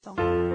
song.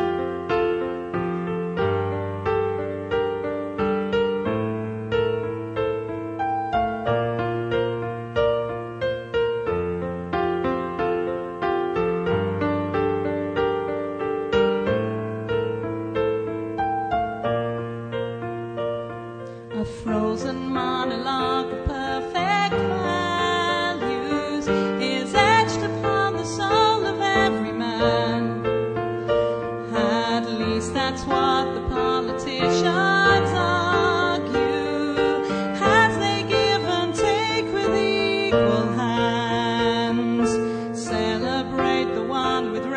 A frozen monologue of perfect values is etched upon the soul of every man. At least that's what the politicians argue, as they give and take with equal hands. Celebrate the one with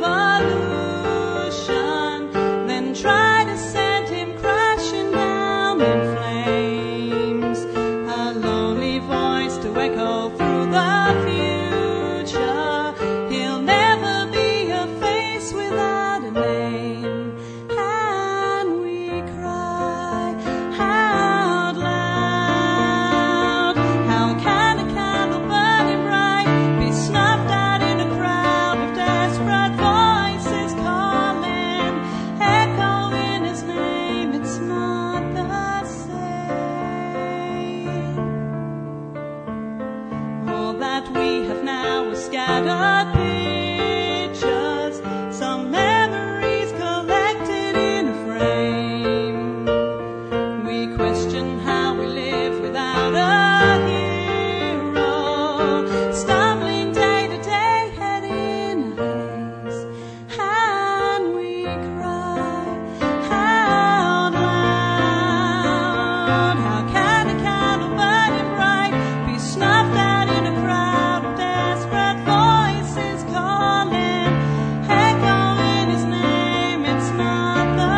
revolution, then try to send him crashing down in flames. A lonely voice to echo through the future. He'll never be a face without a name. And we cry out loud. How can a candle burning bright be snuffed out in a crowd of desperate voices calling, echoing his name? It's not the same. All that we have now is scattered pictures, some memories collected in a frame. We question how we live without a hero, stumbling day to day, head in a haze. And we cry out loud. How can a candle burning bright be snuffed out in a crowd of desperate voices calling, echoing his name? It's not the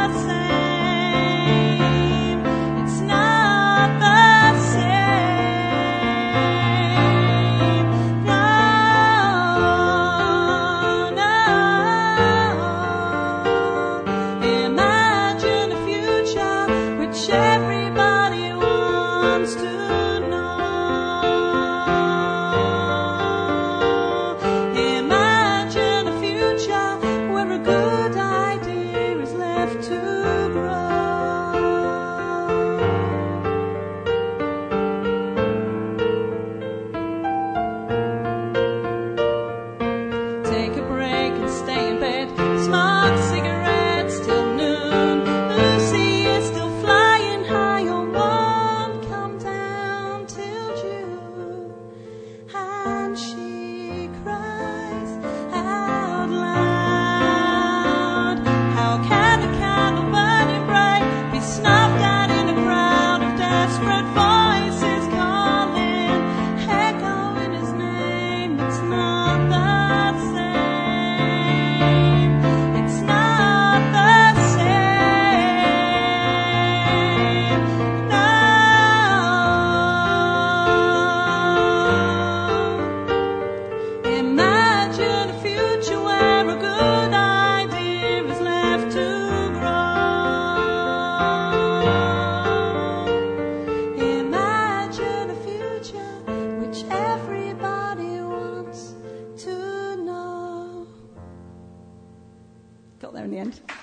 same. It's not the same. No, no. Imagine a future which everybody wants to know. Imagine a future where a good idea is left to grow. Take a break and stay in bed, smoke cigarettes till noon. Lucy is still flying high or won't come down till June. And she cries out loud. How can a candle burning bright be snuffed out in a crowd of desperate voices calling, echoing his name? It's not the same. It's not the same. No. Imagine a future where a good idea is left to grow. Imagine a future which everybody wants to know. Got there in the end.